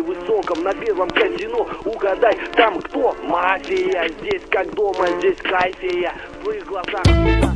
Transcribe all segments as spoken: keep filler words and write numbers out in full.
высоком, на первом казино. Угадай, там кто? Мафия. Здесь как дома, здесь кайфия. В твоих глазах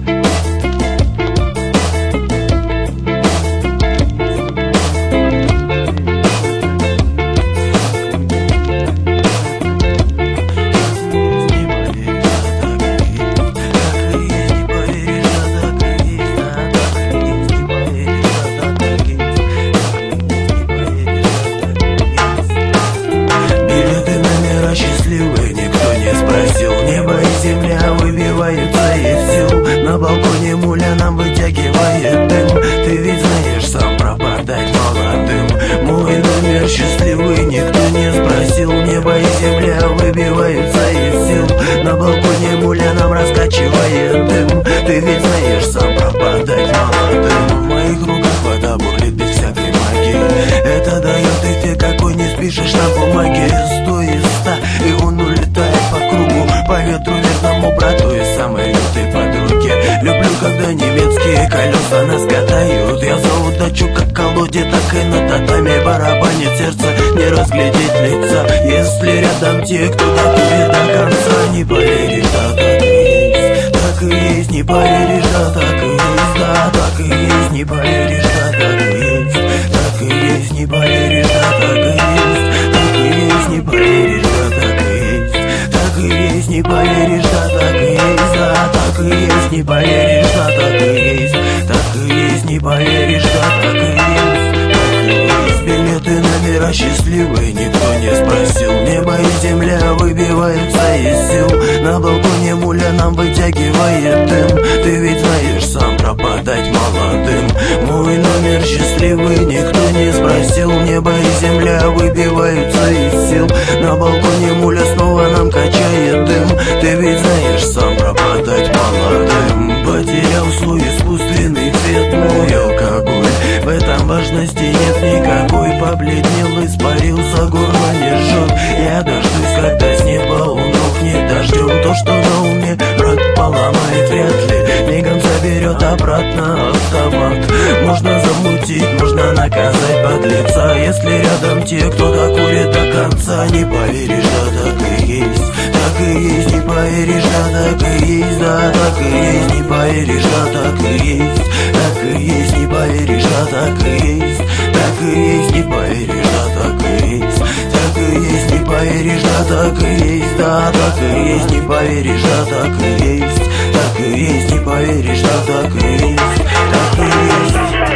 на балконе муля нам вытягивает дым. Ты ведь знаешь, сам пропадать молодым. Мой номер счастливый, никто не спросил. Небо и земля выбиваются из сил. На балконе муля нам раскачивает дым. Ты ведь знаешь, сам пропадать молодым. В моих руках вода бурлит без всякой магии. Это дает эффект, какой не спишешь на бумаге. Сто из ста, и он улетает по кругу, по ветру верному брату и самой лютой подруге. Люблю, когда немецкие колеса нас катают. Я за удачу как в колоде, так и на татами барабанит сердце, не разглядеть лица. Если рядом те, кто докурит до конца, не поверишь, да так и есть. Так и есть, не поверишь, да так и есть. Да, так и есть, не поверишь, да так и есть. Так и есть, не поверишь, да так и есть. Так и есть, не поверишь, да так и есть. Так и есть, не поверишь, да так и есть. Да, так и есть, не поверишь, да так и есть. Так и есть, не поверишь, да так и есть. Так и есть. Билеты, номера счастливые, никто не спросил. Небо и земля выбиваются из сил. На балконе муля нам вытягивает дым. Ты ведь знаешь, сам пропадать молодым. Мой номер счастливый, никто не спросил. Небо и земля выбиваются из сил. На балконе муля снова нам качает дым. Ты ведь знаешь, сам пропадать молодым. Потерял свой искусственный цвет мой алкоголь. В этом важности нет никакой. Побледнел, испарился, горло не жжет. Я дождусь, когда с неба он рухнет дождем. То, что на уме брат поломает вряд ли, мигом заберет обратно автомат. Можно замутить, можно наказать подлеца. Если рядом те, кто докурит до конца, не поверишь, да так и есть. Так и есть, не поверишь, да так и есть. Да, так и есть, не поверишь, да так и есть. Так и есть, не поверишь, да так и есть. Так и есть, не поверишь, да так и есть. Так и есть, не поверишь, да так и есть. Да, так и есть, не поверишь, да так и есть. Так и есть, не поверишь, да так и есть. Так и есть.